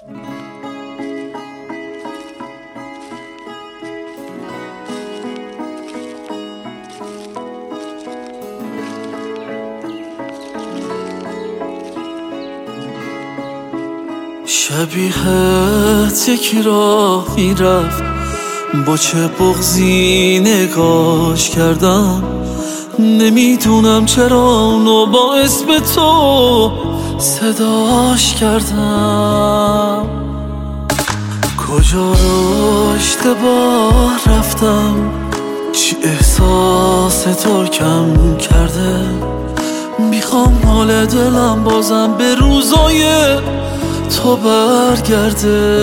شبیهت یکی راه میرفت، با چه بغضی نگاش کردم. نمیدونم چرا اونو با اسم تو صداش کردم. کجا رو اشتباه رفتم، چی احساس تو کم کرده. میخوام حال دلم بازم به روزای تو برگرده.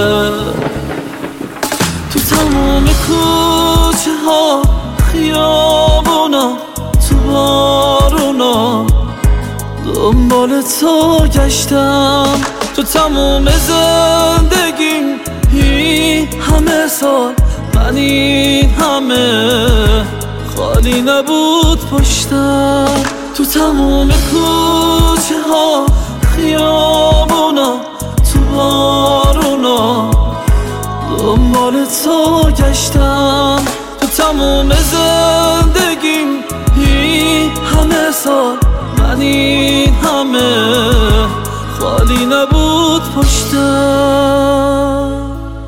تو تمام کوچه ها، خیابونا، تو بارونا دنبال تو گشتم. تو تمام زندگیم این همه سال، من این همه خالی نبود پشتم. تو تمام کوچه ها، خیابونا، تو بارونا دنبال تو گشتم. تو تمام زندگیم این همه سال، من این همه خالی نبود پشتم.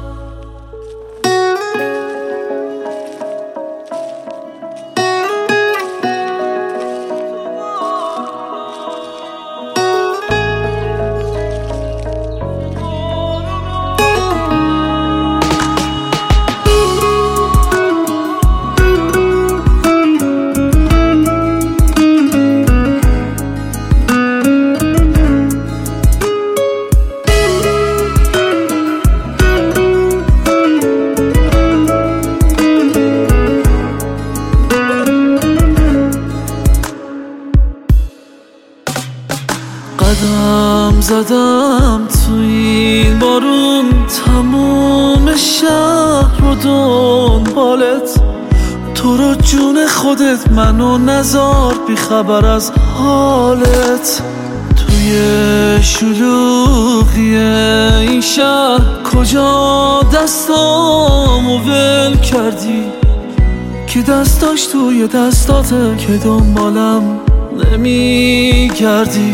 قدم زدم تو این بارون، تموم شهر رو دنبالت. تو رو جون خودت منو نذار بی خبر از حالت. توی شلوغی این شهر کجا دستامو ول کردی، که دستاش توی دستاته که دنبالم نمی گردی.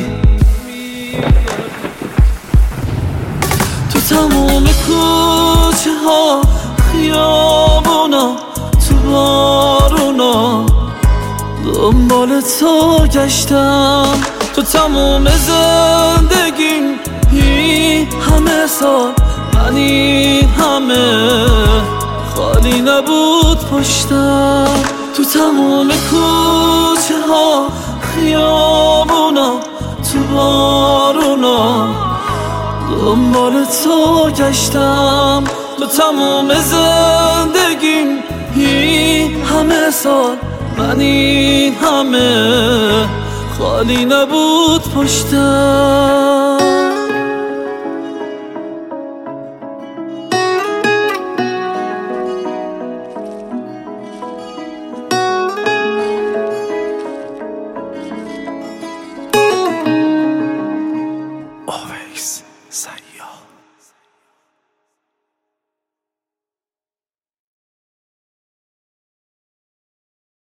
تو تمام کوچه ها، خیابونا، تو بارونا دنبال تو گشتم. تو تمام زندگیم این همه سال، من این همه خالی نبود پشتم. تو تمام کوچه ها، خیابونا، تو بارونا دنبال تو گشتم. تو تمام زندگیم این همه سال، من این همه خالی نبود پشتم.